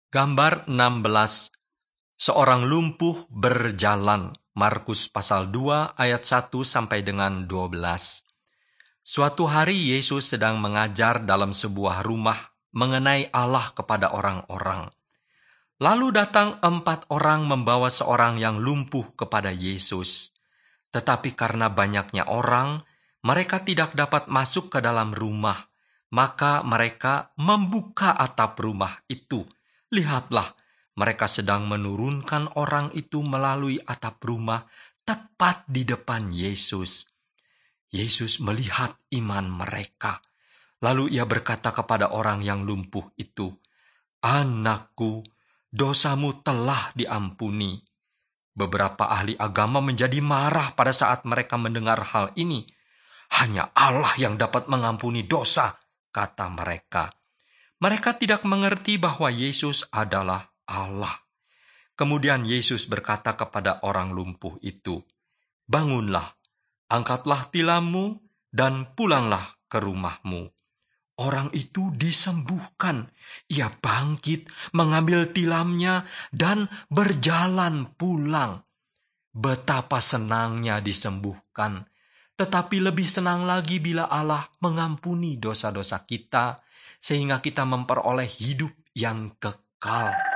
Gambar 16. Seorang lumpuh berjalan. Markus pasal 2 ayat 1 sampai dengan 12. Suatu hari Yesus sedang mengajar dalam sebuah rumah mengenai Allah kepada orang-orang. Lalu datang 4 orang membawa seorang yang lumpuh kepada Yesus. Tetapi karena banyaknya orang, mereka tidak dapat masuk ke dalam rumah. Maka mereka membuka atap rumah itu. Lihatlah, mereka sedang menurunkan orang itu melalui atap rumah tepat di depan Yesus. Yesus melihat iman mereka. Lalu ia berkata kepada orang yang lumpuh itu, "Anakku, dosamu telah diampuni." Beberapa ahli agama menjadi marah pada saat mereka mendengar hal ini. "Hanya Allah yang dapat mengampuni dosa," kata mereka. Mereka tidak mengerti bahwa Yesus adalah Allah. Kemudian Yesus berkata kepada orang lumpuh itu, "Bangunlah, angkatlah tilammu, dan pulanglah ke rumahmu." Orang itu disembuhkan. Ia bangkit, mengambil tilamnya, dan berjalan pulang. Betapa senangnya disembuhkan. Tetapi lebih senang lagi bila Allah mengampuni dosa-dosa kita, sehingga kita memperoleh hidup yang kekal.